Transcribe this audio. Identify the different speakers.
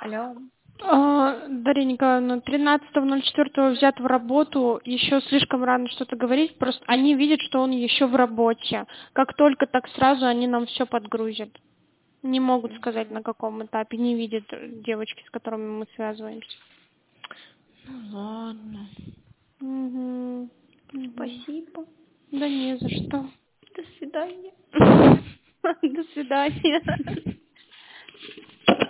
Speaker 1: Алло.
Speaker 2: Дарья Николаевна, 13.04 взят в работу, еще слишком рано что-то говорить, просто они видят, что он еще в работе. Как только, так сразу они нам все подгрузят. Не могут сказать, на каком этапе, не видят девочки, с которыми мы связываемся.
Speaker 1: Ну ладно.
Speaker 2: Угу.
Speaker 1: Спасибо.
Speaker 2: Да не за что.
Speaker 1: До свидания.
Speaker 2: До свидания.